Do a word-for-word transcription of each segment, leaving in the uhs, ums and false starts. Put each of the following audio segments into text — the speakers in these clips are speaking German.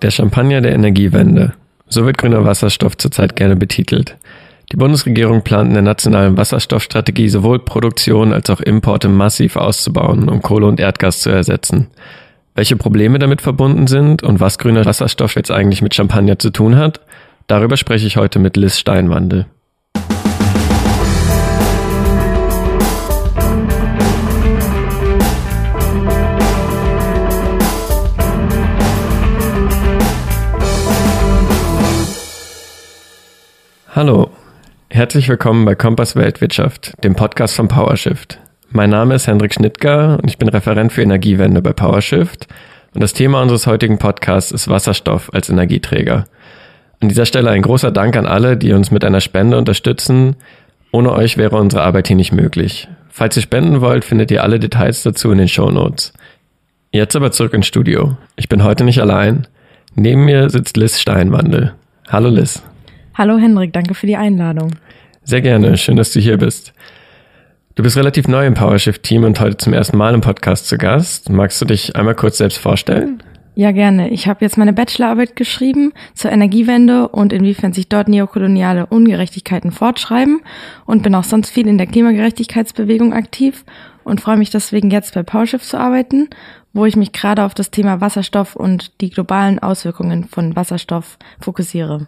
Der Champagner der Energiewende. So wird grüner Wasserstoff zurzeit gerne betitelt. Die Bundesregierung plant in der nationalen Wasserstoffstrategie sowohl Produktion als auch Importe massiv auszubauen, um Kohle und Erdgas zu ersetzen. Welche Probleme damit verbunden sind und was grüner Wasserstoff jetzt eigentlich mit Champagner zu tun hat, darüber spreche ich heute mit Liz Steinwandl. Hallo, herzlich willkommen bei Kompass Weltwirtschaft, dem Podcast von PowerShift. Mein Name ist Hendrik Schnittger und ich bin Referent für Energiewende bei PowerShift und das Thema unseres heutigen Podcasts ist Wasserstoff als Energieträger. An dieser Stelle ein großer Dank an alle, die uns mit einer Spende unterstützen. Ohne euch wäre unsere Arbeit hier nicht möglich. Falls ihr spenden wollt, findet ihr alle Details dazu in den Shownotes. Jetzt aber zurück ins Studio. Ich bin heute nicht allein. Neben mir sitzt Liz Steinwandl. Hallo Liz. Hallo Hendrik, danke für die Einladung. Sehr gerne, schön, dass du hier bist. Du bist relativ neu im PowerShift-Team und heute zum ersten Mal im Podcast zu Gast. Magst du dich einmal kurz selbst vorstellen? Ja, gerne. Ich habe jetzt meine Bachelorarbeit geschrieben zur Energiewende und inwiefern sich dort neokoloniale Ungerechtigkeiten fortschreiben und bin auch sonst viel in der Klimagerechtigkeitsbewegung aktiv und freue mich deswegen jetzt bei PowerShift zu arbeiten, wo ich mich gerade auf das Thema Wasserstoff und die globalen Auswirkungen von Wasserstoff fokussiere.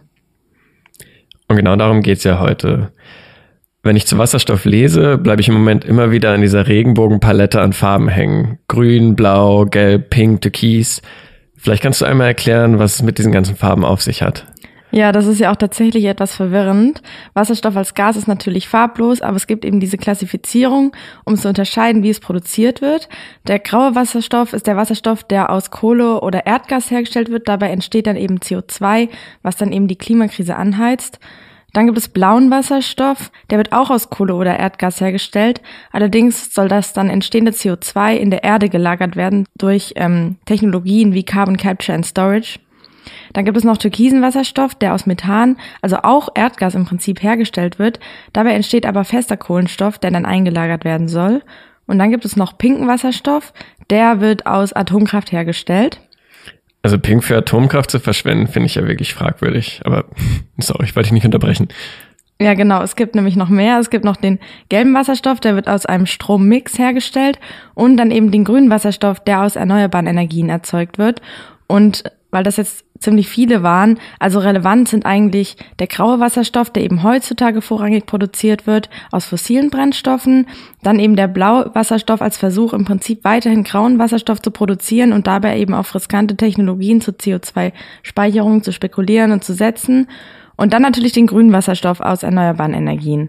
Und genau darum geht's ja heute. Wenn ich zu Wasserstoff lese, bleibe ich im Moment immer wieder an dieser Regenbogenpalette an Farben hängen. Grün, blau, gelb, pink, türkis. Vielleicht kannst du einmal erklären, was es mit diesen ganzen Farben auf sich hat. Ja, das ist ja auch tatsächlich etwas verwirrend. Wasserstoff als Gas ist natürlich farblos, aber es gibt eben diese Klassifizierung, um zu unterscheiden, wie es produziert wird. Der graue Wasserstoff ist der Wasserstoff, der aus Kohle oder Erdgas hergestellt wird. Dabei entsteht dann eben C O zwei, was dann eben die Klimakrise anheizt. Dann gibt es blauen Wasserstoff, der wird auch aus Kohle oder Erdgas hergestellt. Allerdings soll das dann entstehende C O zwei in der Erde gelagert werden durch ähm, Technologien wie Carbon Capture and Storage. Dann gibt es noch türkisen Wasserstoff, der aus Methan, also auch Erdgas im Prinzip, hergestellt wird. Dabei entsteht aber fester Kohlenstoff, der dann eingelagert werden soll. Und dann gibt es noch pinken Wasserstoff, der wird aus Atomkraft hergestellt. Also pink für Atomkraft zu verschwenden, finde ich ja wirklich fragwürdig. Aber sorry, ich wollte dich nicht unterbrechen. Ja, genau. Es gibt nämlich noch mehr. Es gibt noch den gelben Wasserstoff, der wird aus einem Strommix hergestellt. Und dann eben den grünen Wasserstoff, der aus erneuerbaren Energien erzeugt wird. Und weil das jetzt ziemlich viele waren, also relevant sind eigentlich der graue Wasserstoff, der eben heutzutage vorrangig produziert wird, aus fossilen Brennstoffen, dann eben der blaue Wasserstoff als Versuch, im Prinzip weiterhin grauen Wasserstoff zu produzieren und dabei eben auf riskante Technologien zur C O zwei Speicherung zu spekulieren und zu setzen und dann natürlich den grünen Wasserstoff aus erneuerbaren Energien.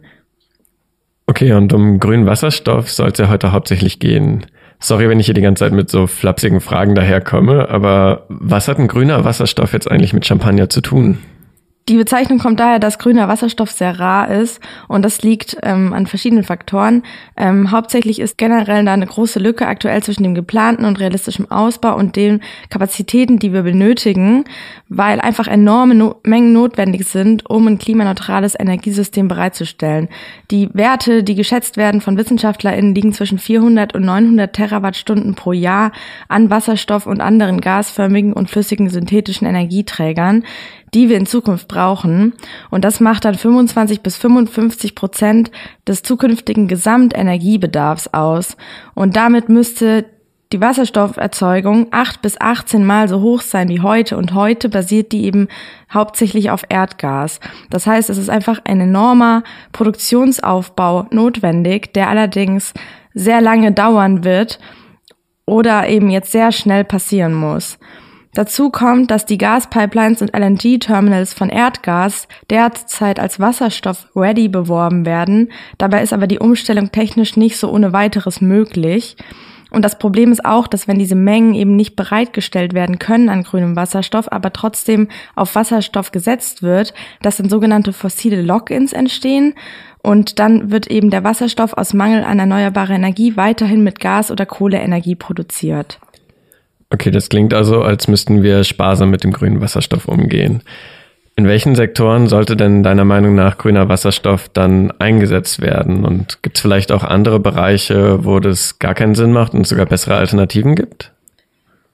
Okay, und um grünen Wasserstoff soll es ja heute hauptsächlich gehen. Sorry, wenn ich hier die ganze Zeit mit so flapsigen Fragen daherkomme, aber was hat ein grüner Wasserstoff jetzt eigentlich mit Champagner zu tun? Die Bezeichnung kommt daher, dass grüner Wasserstoff sehr rar ist und das liegt ähm, an verschiedenen Faktoren. Ähm, hauptsächlich ist generell da eine große Lücke aktuell zwischen dem geplanten und realistischen Ausbau und den Kapazitäten, die wir benötigen, weil einfach enorme no- Mengen notwendig sind, um ein klimaneutrales Energiesystem bereitzustellen. Die Werte, die geschätzt werden von WissenschaftlerInnen, liegen zwischen vierhundert und neunhundert Terawattstunden pro Jahr an Wasserstoff und anderen gasförmigen und flüssigen synthetischen Energieträgern, die wir in Zukunft brauchen. Und das macht dann fünfundzwanzig bis fünfundfünfzig Prozent des zukünftigen Gesamtenergiebedarfs aus. Und damit müsste die Wasserstofferzeugung acht bis achtzehn Mal so hoch sein wie heute. Und heute basiert die eben hauptsächlich auf Erdgas. Das heißt, es ist einfach ein enormer Produktionsaufbau notwendig, der allerdings sehr lange dauern wird oder eben jetzt sehr schnell passieren muss. Dazu kommt, dass die Gaspipelines und L N G-Terminals von Erdgas derzeit als Wasserstoff-ready beworben werden. Dabei ist aber die Umstellung technisch nicht so ohne weiteres möglich. Und das Problem ist auch, dass wenn diese Mengen eben nicht bereitgestellt werden können an grünem Wasserstoff, aber trotzdem auf Wasserstoff gesetzt wird, dass dann sogenannte fossile Lock-ins entstehen. Und dann wird eben der Wasserstoff aus Mangel an erneuerbarer Energie weiterhin mit Gas- oder Kohleenergie produziert. Okay, das klingt also, als müssten wir sparsam mit dem grünen Wasserstoff umgehen. In welchen Sektoren sollte denn deiner Meinung nach grüner Wasserstoff dann eingesetzt werden? Und gibt es vielleicht auch andere Bereiche, wo das gar keinen Sinn macht und es sogar bessere Alternativen gibt?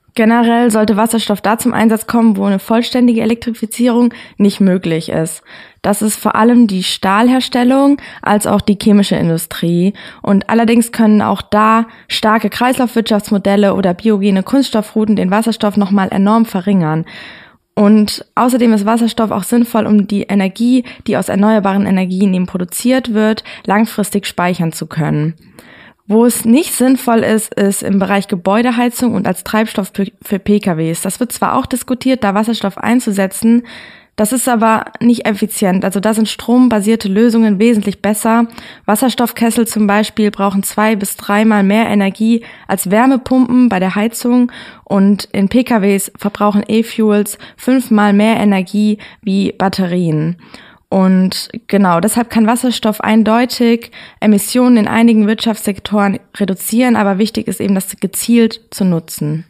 Generell sollte Wasserstoff da zum Einsatz kommen, wo eine vollständige Elektrifizierung nicht möglich ist. Das ist vor allem die Stahlherstellung als auch die chemische Industrie. Und allerdings können auch da starke Kreislaufwirtschaftsmodelle oder biogene Kunststoffrouten den Wasserstoff nochmal enorm verringern. Und außerdem ist Wasserstoff auch sinnvoll, um die Energie, die aus erneuerbaren Energien eben produziert wird, langfristig speichern zu können. Wo es nicht sinnvoll ist, ist im Bereich Gebäudeheizung und als Treibstoff für P K Ws. Das wird zwar auch diskutiert, da Wasserstoff einzusetzen, das ist aber nicht effizient. Also da sind strombasierte Lösungen wesentlich besser. Wasserstoffkessel zum Beispiel brauchen zwei bis dreimal mehr Energie als Wärmepumpen bei der Heizung und in P K Ws verbrauchen E-Fuels fünfmal mehr Energie wie Batterien. Und genau, deshalb kann Wasserstoff eindeutig Emissionen in einigen Wirtschaftssektoren reduzieren, aber wichtig ist eben, das gezielt zu nutzen.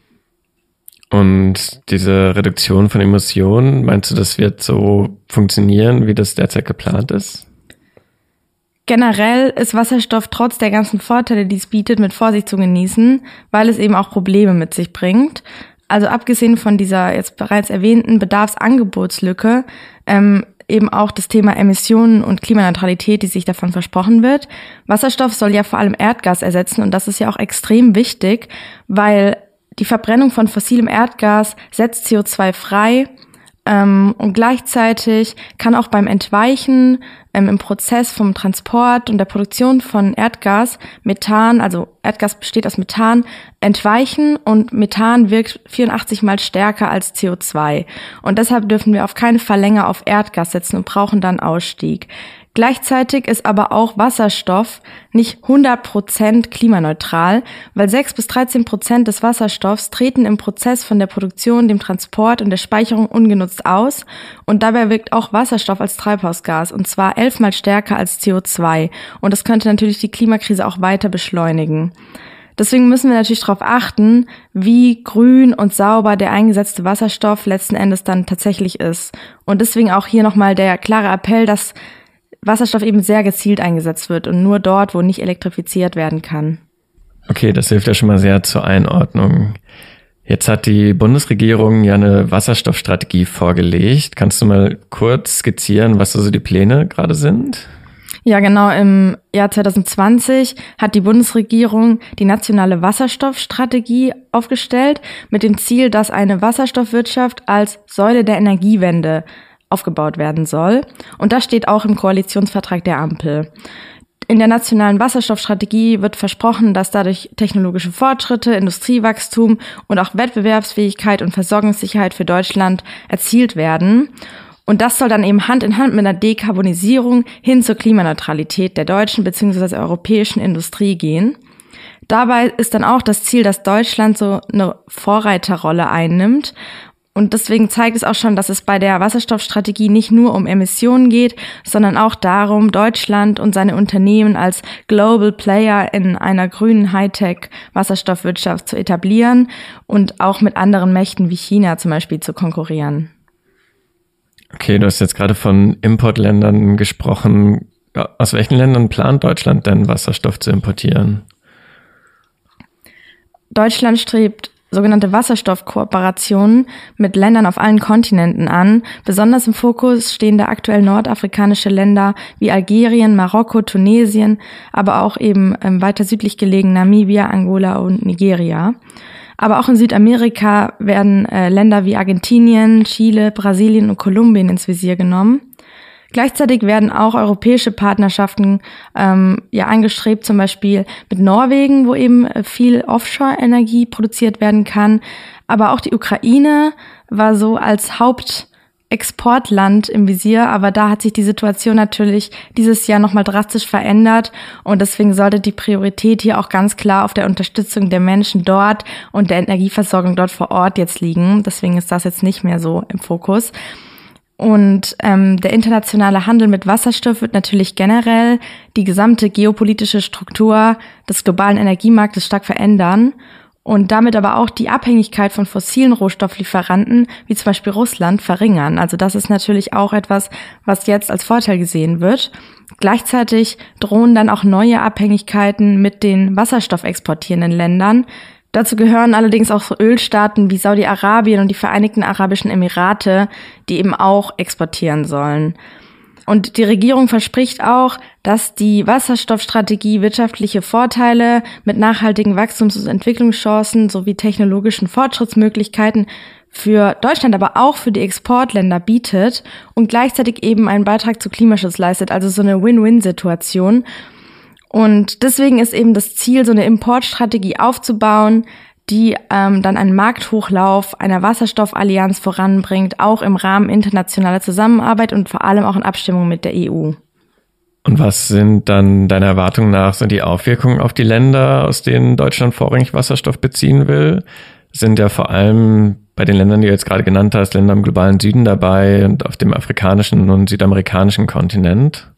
Und diese Reduktion von Emissionen, meinst du, das wird so funktionieren, wie das derzeit geplant ist? Generell ist Wasserstoff trotz der ganzen Vorteile, die es bietet, mit Vorsicht zu genießen, weil es eben auch Probleme mit sich bringt. Also abgesehen von dieser jetzt bereits erwähnten Bedarfsangebotslücke, ähm, eben auch das Thema Emissionen und Klimaneutralität, die sich davon versprochen wird. Wasserstoff soll ja vor allem Erdgas ersetzen und das ist ja auch extrem wichtig, weil die Verbrennung von fossilem Erdgas setzt C O zwei frei ähm, und gleichzeitig kann auch beim Entweichen ähm, im Prozess vom Transport und der Produktion von Erdgas Methan, also Erdgas besteht aus Methan, entweichen und Methan wirkt vierundachtzig Mal stärker als C O zwei. Und deshalb dürfen wir auf keinen Fall länger auf Erdgas setzen und brauchen dann Ausstieg. Gleichzeitig ist aber auch Wasserstoff nicht hundert Prozent klimaneutral, weil sechs bis dreizehn Prozent des Wasserstoffs treten im Prozess von der Produktion, dem Transport und der Speicherung ungenutzt aus und dabei wirkt auch Wasserstoff als Treibhausgas und zwar elfmal stärker als C O zwei und das könnte natürlich die Klimakrise auch weiter beschleunigen. Deswegen müssen wir natürlich darauf achten, wie grün und sauber der eingesetzte Wasserstoff letzten Endes dann tatsächlich ist. Und deswegen auch hier nochmal der klare Appell, dass Wasserstoff eben sehr gezielt eingesetzt wird und nur dort, wo nicht elektrifiziert werden kann. Okay, das hilft ja schon mal sehr zur Einordnung. Jetzt hat die Bundesregierung ja eine Wasserstoffstrategie vorgelegt. Kannst du mal kurz skizzieren, was also die Pläne gerade sind? Ja, genau. Im Jahr zwanzig zwanzig hat die Bundesregierung die nationale Wasserstoffstrategie aufgestellt mit dem Ziel, dass eine Wasserstoffwirtschaft als Säule der Energiewende aufgebaut werden soll. Und das steht auch im Koalitionsvertrag der Ampel. In der nationalen Wasserstoffstrategie wird versprochen, dass dadurch technologische Fortschritte, Industriewachstum und auch Wettbewerbsfähigkeit und Versorgungssicherheit für Deutschland erzielt werden. Und das soll dann eben Hand in Hand mit einer Dekarbonisierung hin zur Klimaneutralität der deutschen bzw. europäischen Industrie gehen. Dabei ist dann auch das Ziel, dass Deutschland so eine Vorreiterrolle einnimmt. Und deswegen zeigt es auch schon, dass es bei der Wasserstoffstrategie nicht nur um Emissionen geht, sondern auch darum, Deutschland und seine Unternehmen als Global Player in einer grünen Hightech-Wasserstoffwirtschaft zu etablieren und auch mit anderen Mächten wie China zum Beispiel zu konkurrieren. Okay, du hast jetzt gerade von Importländern gesprochen. Aus welchen Ländern plant Deutschland denn, Wasserstoff zu importieren? Deutschland strebt sogenannte Wasserstoffkooperationen mit Ländern auf allen Kontinenten an. Besonders im Fokus stehen da aktuell nordafrikanische Länder wie Algerien, Marokko, Tunesien, aber auch eben ähm, weiter südlich gelegen Namibia, Angola und Nigeria. Aber auch in Südamerika werden äh, Länder wie Argentinien, Chile, Brasilien und Kolumbien ins Visier genommen. Gleichzeitig werden auch europäische Partnerschaften ähm, ja angestrebt, zum Beispiel mit Norwegen, wo eben viel Offshore-Energie produziert werden kann. Aber auch die Ukraine war so als Hauptexportland im Visier, aber da hat sich die Situation natürlich dieses Jahr nochmal drastisch verändert und deswegen sollte die Priorität hier auch ganz klar auf der Unterstützung der Menschen dort und der Energieversorgung dort vor Ort jetzt liegen. Deswegen ist das jetzt nicht mehr so im Fokus. Und ähm, der internationale Handel mit Wasserstoff wird natürlich generell die gesamte geopolitische Struktur des globalen Energiemarktes stark verändern und damit aber auch die Abhängigkeit von fossilen Rohstofflieferanten, wie zum Beispiel Russland, verringern. Also das ist natürlich auch etwas, was jetzt als Vorteil gesehen wird. Gleichzeitig drohen dann auch neue Abhängigkeiten mit den wasserstoffexportierenden Ländern, Dazu gehören allerdings auch so Ölstaaten wie Saudi-Arabien und die Vereinigten Arabischen Emirate, die eben auch exportieren sollen. Und die Regierung verspricht auch, dass die Wasserstoffstrategie wirtschaftliche Vorteile mit nachhaltigen Wachstums- und Entwicklungschancen sowie technologischen Fortschrittsmöglichkeiten für Deutschland, aber auch für die Exportländer bietet und gleichzeitig eben einen Beitrag zu Klimaschutz leistet, also so eine Win-Win-Situation. Und deswegen ist eben das Ziel, so eine Importstrategie aufzubauen, die ähm, dann einen Markthochlauf einer Wasserstoffallianz voranbringt, auch im Rahmen internationaler Zusammenarbeit und vor allem auch in Abstimmung mit der E U. Und was sind dann deiner Erwartung nach so die Auswirkungen auf die Länder, aus denen Deutschland vorrangig Wasserstoff beziehen will? Sind ja vor allem bei den Ländern, die du jetzt gerade genannt hast, Länder im globalen Süden dabei und auf dem afrikanischen und südamerikanischen Kontinent?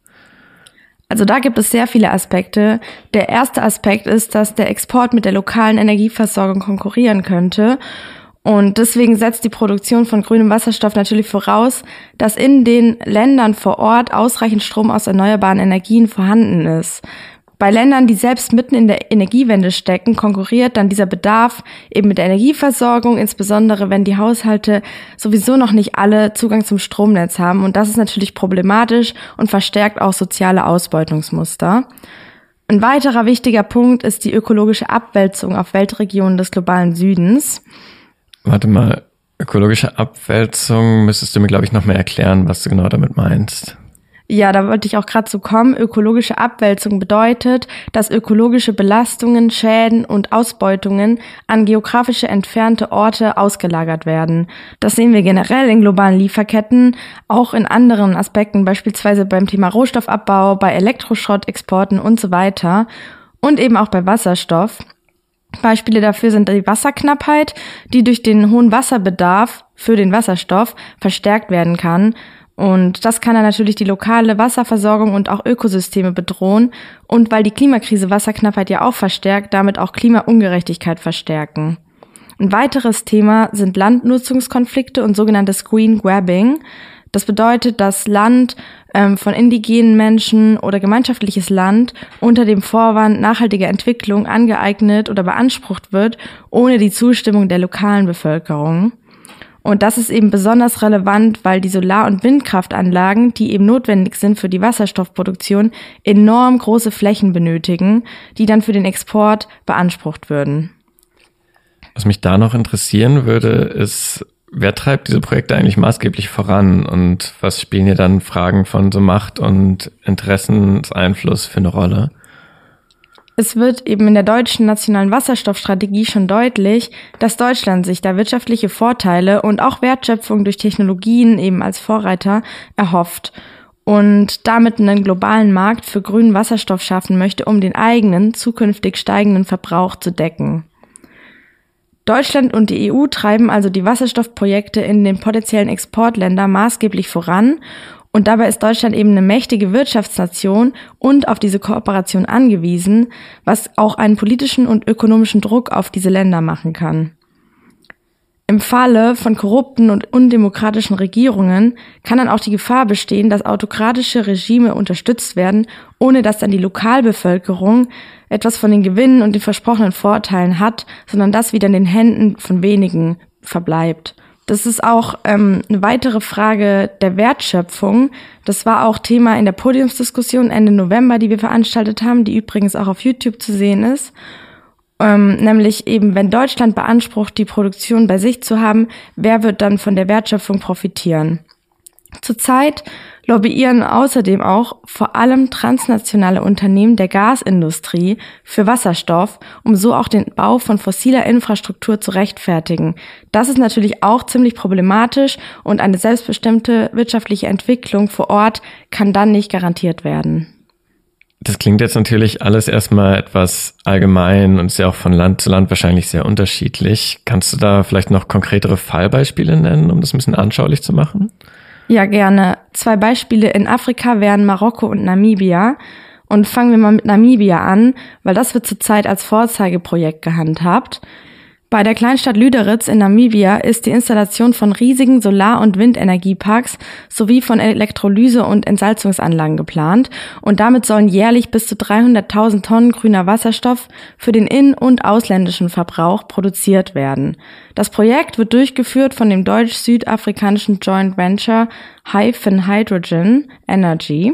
Also da gibt es sehr viele Aspekte. Der erste Aspekt ist, dass der Export mit der lokalen Energieversorgung konkurrieren könnte. Und deswegen setzt die Produktion von grünem Wasserstoff natürlich voraus, dass in den Ländern vor Ort ausreichend Strom aus erneuerbaren Energien vorhanden ist. Bei Ländern, die selbst mitten in der Energiewende stecken, konkurriert dann dieser Bedarf eben mit der Energieversorgung, insbesondere wenn die Haushalte sowieso noch nicht alle Zugang zum Stromnetz haben. Und das ist natürlich problematisch und verstärkt auch soziale Ausbeutungsmuster. Ein weiterer wichtiger Punkt ist die ökologische Abwälzung auf Weltregionen des globalen Südens. Warte mal, ökologische Abwälzung müsstest du mir, glaube ich, noch mehr erklären, was du genau damit meinst. Ja, da wollte ich auch gerade zu kommen. Ökologische Abwälzung bedeutet, dass ökologische Belastungen, Schäden und Ausbeutungen an geografische entfernte Orte ausgelagert werden. Das sehen wir generell in globalen Lieferketten, auch in anderen Aspekten, beispielsweise beim Thema Rohstoffabbau, bei Elektroschrottexporten und so weiter und eben auch bei Wasserstoff. Beispiele dafür sind die Wasserknappheit, die durch den hohen Wasserbedarf für den Wasserstoff verstärkt werden kann. Und das kann dann natürlich die lokale Wasserversorgung und auch Ökosysteme bedrohen. Und weil die Klimakrise Wasserknappheit ja auch verstärkt, damit auch Klimaungerechtigkeit verstärken. Ein weiteres Thema sind Landnutzungskonflikte und sogenanntes Green Grabbing. Das bedeutet, dass Land ähm, von indigenen Menschen oder gemeinschaftliches Land unter dem Vorwand nachhaltiger Entwicklung angeeignet oder beansprucht wird, ohne die Zustimmung der lokalen Bevölkerung. Und das ist eben besonders relevant, weil die Solar- und Windkraftanlagen, die eben notwendig sind für die Wasserstoffproduktion, enorm große Flächen benötigen, die dann für den Export beansprucht würden. Was mich da noch interessieren würde, ist, wer treibt diese Projekte eigentlich maßgeblich voran und was spielen hier dann Fragen von so Macht und Interessenseinfluss für eine Rolle? Es wird eben in der deutschen nationalen Wasserstoffstrategie schon deutlich, dass Deutschland sich da wirtschaftliche Vorteile und auch Wertschöpfung durch Technologien eben als Vorreiter erhofft und damit einen globalen Markt für grünen Wasserstoff schaffen möchte, um den eigenen, zukünftig steigenden Verbrauch zu decken. Deutschland und die E U treiben also die Wasserstoffprojekte in den potenziellen Exportländern maßgeblich voran. Und dabei ist Deutschland eben eine mächtige Wirtschaftsnation und auf diese Kooperation angewiesen, was auch einen politischen und ökonomischen Druck auf diese Länder machen kann. Im Falle von korrupten und undemokratischen Regierungen kann dann auch die Gefahr bestehen, dass autokratische Regime unterstützt werden, ohne dass dann die Lokalbevölkerung etwas von den Gewinnen und den versprochenen Vorteilen hat, sondern das wieder in den Händen von wenigen verbleibt. Das ist auch ähm, eine weitere Frage der Wertschöpfung. Das war auch Thema in der Podiumsdiskussion Ende November, die wir veranstaltet haben, die übrigens auch auf YouTube zu sehen ist. Ähm, nämlich eben, wenn Deutschland beansprucht, die Produktion bei sich zu haben, wer wird dann von der Wertschöpfung profitieren? Zurzeit lobbyieren außerdem auch vor allem transnationale Unternehmen der Gasindustrie für Wasserstoff, um so auch den Bau von fossiler Infrastruktur zu rechtfertigen. Das ist natürlich auch ziemlich problematisch und eine selbstbestimmte wirtschaftliche Entwicklung vor Ort kann dann nicht garantiert werden. Das klingt jetzt natürlich alles erstmal etwas allgemein und ist ja auch von Land zu Land wahrscheinlich sehr unterschiedlich. Kannst du da vielleicht noch konkretere Fallbeispiele nennen, um das ein bisschen anschaulich zu machen? Ja, gerne. Zwei Beispiele in Afrika wären Marokko und Namibia. Und fangen wir mal mit Namibia an, weil das wird zurzeit als Vorzeigeprojekt gehandhabt. Bei der Kleinstadt Lüderitz in Namibia ist die Installation von riesigen Solar- und Windenergieparks sowie von Elektrolyse- und Entsalzungsanlagen geplant und damit sollen jährlich bis zu dreihunderttausend Tonnen grüner Wasserstoff für den in- und ausländischen Verbrauch produziert werden. Das Projekt wird durchgeführt von dem deutsch-südafrikanischen Joint Venture Hyphen Hydrogen Energy.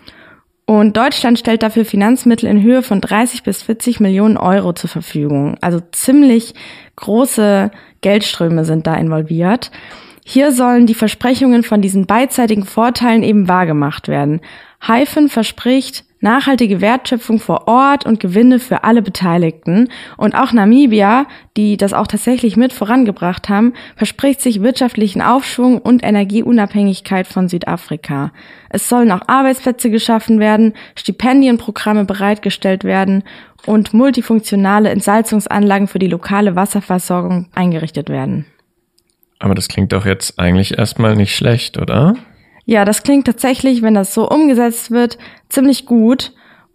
Und Deutschland stellt dafür Finanzmittel in Höhe von dreißig bis vierzig Millionen Euro zur Verfügung. Also ziemlich große Geldströme sind da involviert. Hier sollen die Versprechungen von diesen beidseitigen Vorteilen eben wahrgemacht werden. Hyphen verspricht nachhaltige Wertschöpfung vor Ort und Gewinne für alle Beteiligten. Und auch Namibia, die das auch tatsächlich mit vorangebracht haben, verspricht sich wirtschaftlichen Aufschwung und Energieunabhängigkeit von Südafrika. Es sollen auch Arbeitsplätze geschaffen werden, Stipendienprogramme bereitgestellt werden und multifunktionale Entsalzungsanlagen für die lokale Wasserversorgung eingerichtet werden. Aber das klingt doch jetzt eigentlich erstmal nicht schlecht, oder? Ja, das klingt tatsächlich, wenn das so umgesetzt wird, ziemlich gut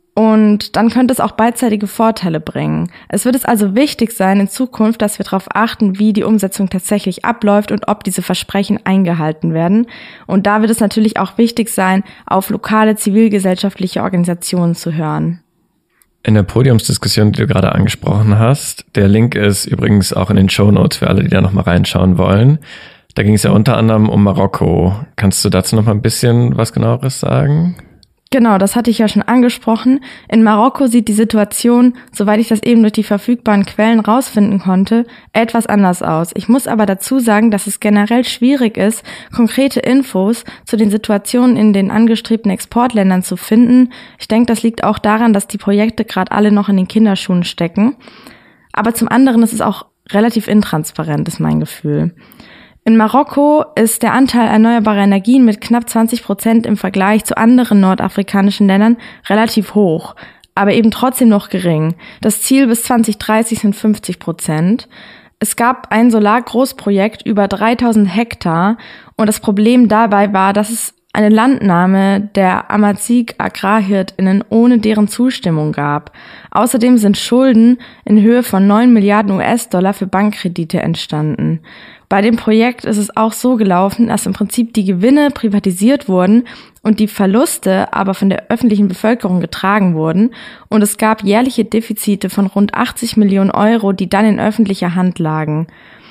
und dann könnte es auch beidseitige Vorteile bringen. Es wird es also wichtig sein in Zukunft, dass wir darauf achten, wie die Umsetzung tatsächlich abläuft und ob diese Versprechen eingehalten werden. Und da wird es natürlich auch wichtig sein, auf lokale zivilgesellschaftliche Organisationen zu hören. In der Podiumsdiskussion, die du gerade angesprochen hast, der Link ist übrigens auch in den Shownotes für alle, die da nochmal reinschauen wollen. Da ging es ja unter anderem um Marokko. Kannst du dazu noch mal ein bisschen was Genaueres sagen? Genau, das hatte ich ja schon angesprochen. In Marokko sieht die Situation, soweit ich das eben durch die verfügbaren Quellen rausfinden konnte, etwas anders aus. Ich muss aber dazu sagen, dass es generell schwierig ist, konkrete Infos zu den Situationen in den angestrebten Exportländern zu finden. Ich denke, das liegt auch daran, dass die Projekte gerade alle noch in den Kinderschuhen stecken. Aber zum anderen ist es auch relativ intransparent, ist mein Gefühl. In Marokko ist der Anteil erneuerbarer Energien mit knapp zwanzig Prozent im Vergleich zu anderen nordafrikanischen Ländern relativ hoch, aber eben trotzdem noch gering. Das Ziel bis zwanzig dreißig sind fünfzig Prozent. Es gab ein Solargroßprojekt über dreitausend Hektar und das Problem dabei war, dass es eine Landnahme der Amazigh-AgrarhirtInnen ohne deren Zustimmung gab. Außerdem sind Schulden in Höhe von neun Milliarden U S-Dollar für Bankkredite entstanden. Bei dem Projekt ist es auch so gelaufen, dass im Prinzip die Gewinne privatisiert wurden und die Verluste aber von der öffentlichen Bevölkerung getragen wurden. Und es gab jährliche Defizite von rund achtzig Millionen Euro, die dann in öffentlicher Hand lagen.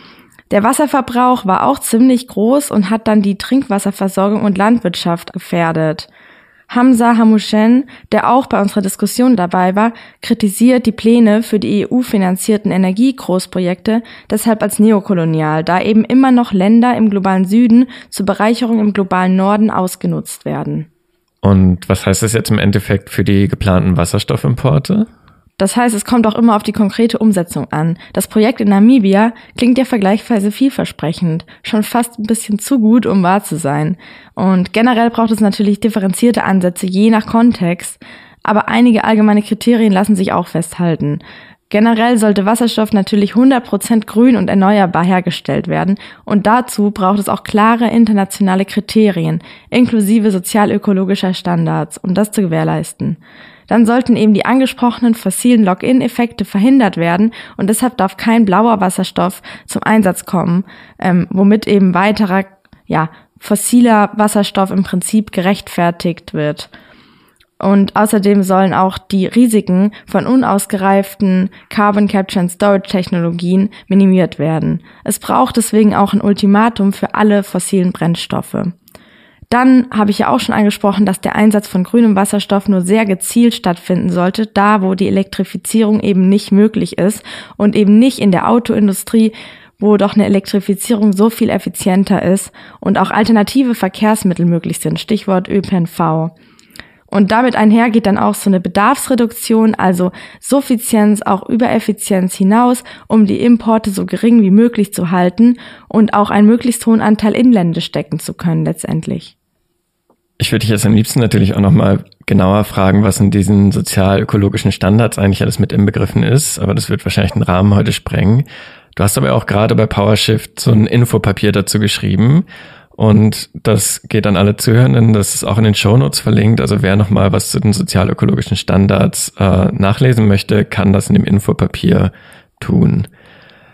Der Wasserverbrauch war auch ziemlich groß und hat dann die Trinkwasserversorgung und Landwirtschaft gefährdet. Hamza Hamouchen, der auch bei unserer Diskussion dabei war, kritisiert die Pläne für die E U-finanzierten Energiegroßprojekte deshalb als neokolonial, da eben immer noch Länder im globalen Süden zur Bereicherung im globalen Norden ausgenutzt werden. Und was heißt das jetzt im Endeffekt für die geplanten Wasserstoffimporte? Das heißt, es kommt auch immer auf die konkrete Umsetzung an. Das Projekt in Namibia klingt ja vergleichsweise vielversprechend, schon fast ein bisschen zu gut, um wahr zu sein. Und generell braucht es natürlich differenzierte Ansätze, je nach Kontext, aber einige allgemeine Kriterien lassen sich auch festhalten. Generell sollte Wasserstoff natürlich hundert Prozent grün und erneuerbar hergestellt werden und dazu braucht es auch klare internationale Kriterien, inklusive sozial-ökologischer Standards, um das zu gewährleisten. Dann sollten eben die angesprochenen fossilen Lock-in-Effekte verhindert werden und deshalb darf kein blauer Wasserstoff zum Einsatz kommen, ähm, womit eben weiterer, ja, fossiler Wasserstoff im Prinzip gerechtfertigt wird. Und außerdem sollen auch die Risiken von unausgereiften Carbon Capture and Storage Technologien minimiert werden. Es braucht deswegen auch ein Ultimatum für alle fossilen Brennstoffe. Dann habe ich ja auch schon angesprochen, dass der Einsatz von grünem Wasserstoff nur sehr gezielt stattfinden sollte, da wo die Elektrifizierung eben nicht möglich ist und eben nicht in der Autoindustrie, wo doch eine Elektrifizierung so viel effizienter ist und auch alternative Verkehrsmittel möglich sind, Stichwort Ö P N V. Und damit einher geht dann auch so eine Bedarfsreduktion, also Suffizienz auch über Effizienz hinaus, um die Importe so gering wie möglich zu halten und auch einen möglichst hohen Anteil inländisch decken zu können letztendlich. Ich würde dich jetzt am liebsten natürlich auch nochmal genauer fragen, was in diesen sozial-ökologischen Standards eigentlich alles mit inbegriffen ist, aber das wird wahrscheinlich den Rahmen heute sprengen. Du hast aber auch gerade bei PowerShift so ein Infopapier dazu geschrieben und das geht an alle Zuhörenden, das ist auch in den Shownotes verlinkt, also wer nochmal was zu den sozial-ökologischen Standards äh, nachlesen möchte, kann das in dem Infopapier tun.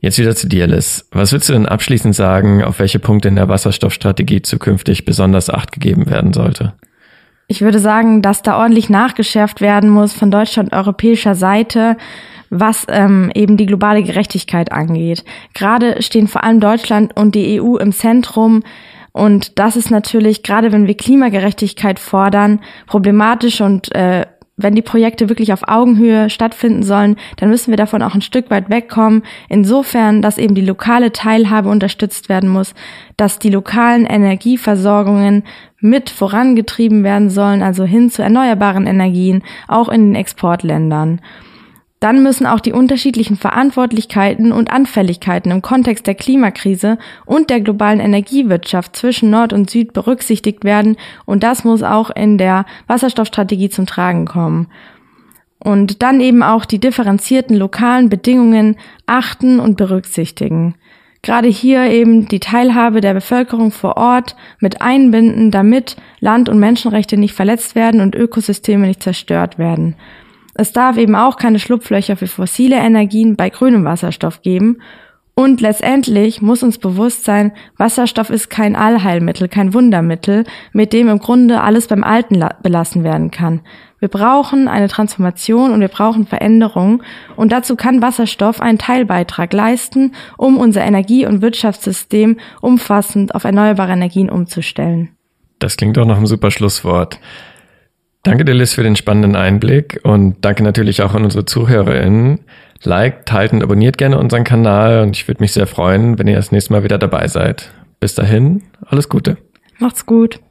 Jetzt wieder zu dir, Liz. Was würdest du denn abschließend sagen, auf welche Punkte in der Wasserstoffstrategie zukünftig besonders Acht gegeben werden sollte? Ich würde sagen, dass da ordentlich nachgeschärft werden muss von deutscher und europäischer Seite, was ähm, eben die globale Gerechtigkeit angeht. Gerade stehen vor allem Deutschland und die E U im Zentrum. Und das ist natürlich, gerade wenn wir Klimagerechtigkeit fordern, problematisch und äh, wenn die Projekte wirklich auf Augenhöhe stattfinden sollen, dann müssen wir davon auch ein Stück weit wegkommen. Insofern, dass eben die lokale Teilhabe unterstützt werden muss, dass die lokalen Energieversorgungen mit vorangetrieben werden sollen, also hin zu erneuerbaren Energien, auch in den Exportländern. Dann müssen auch die unterschiedlichen Verantwortlichkeiten und Anfälligkeiten im Kontext der Klimakrise und der globalen Energiewirtschaft zwischen Nord und Süd berücksichtigt werden und das muss auch in der Wasserstoffstrategie zum Tragen kommen. Und dann eben auch die differenzierten lokalen Bedingungen achten und berücksichtigen. Gerade hier eben die Teilhabe der Bevölkerung vor Ort mit einbinden, damit Land- und Menschenrechte nicht verletzt werden und Ökosysteme nicht zerstört werden. Es darf eben auch keine Schlupflöcher für fossile Energien bei grünem Wasserstoff geben. Und letztendlich muss uns bewusst sein, Wasserstoff ist kein Allheilmittel, kein Wundermittel, mit dem im Grunde alles beim Alten belassen werden kann. Wir brauchen eine Transformation und wir brauchen Veränderung. Und dazu kann Wasserstoff einen Teilbeitrag leisten, um unser Energie- und Wirtschaftssystem umfassend auf erneuerbare Energien umzustellen. Das klingt doch nach einem super Schlusswort. Danke dir, Liz, für den spannenden Einblick und danke natürlich auch an unsere ZuhörerInnen. Liked, teilt und abonniert gerne unseren Kanal und ich würde mich sehr freuen, wenn ihr das nächste Mal wieder dabei seid. Bis dahin, alles Gute. Macht's gut.